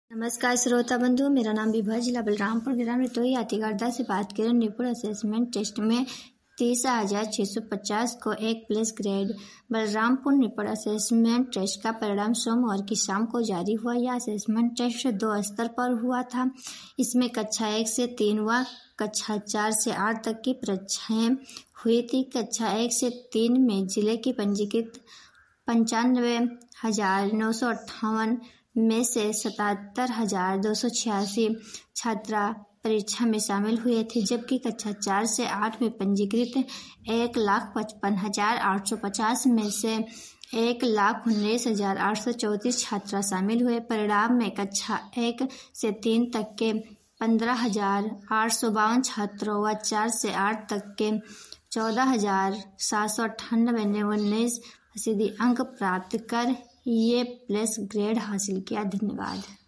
नमस्कार श्रोता बंधु, मेरा नाम विभा, जिला बलरामपुर ग्राम रतोई यातिगारदा से बात करें। निपुण असेसमेंट टेस्ट में 30,650 को 1 प्लस ग्रेड। बलरामपुर निपुण असेसमेंट टेस्ट का परिणाम सोमवार की शाम को जारी हुआ। यह असेसमेंट टेस्ट 2 स्तर पर हुआ था। इसमें कक्षा 1 से 3 व कक्षा 4 से 8 तक की परीक्षाएं हुई थी। कक्षा 1 से 3 में जिले की पंजीकृत 95,958 में से 77,286 छात्रा परीक्षा में शामिल हुए थे, जबकि कक्षा 4 से 8 में पंजीकृत 1,55,850 में से 1,19,834 छात्रा शामिल हुए। परिणाम में कक्षा 1 से 3 तक के 15,852 छात्रों व 4 से 8 तक के 14,798 ने 19% अंक प्राप्त कर ये प्लस ग्रेड हासिल किया। धन्यवाद।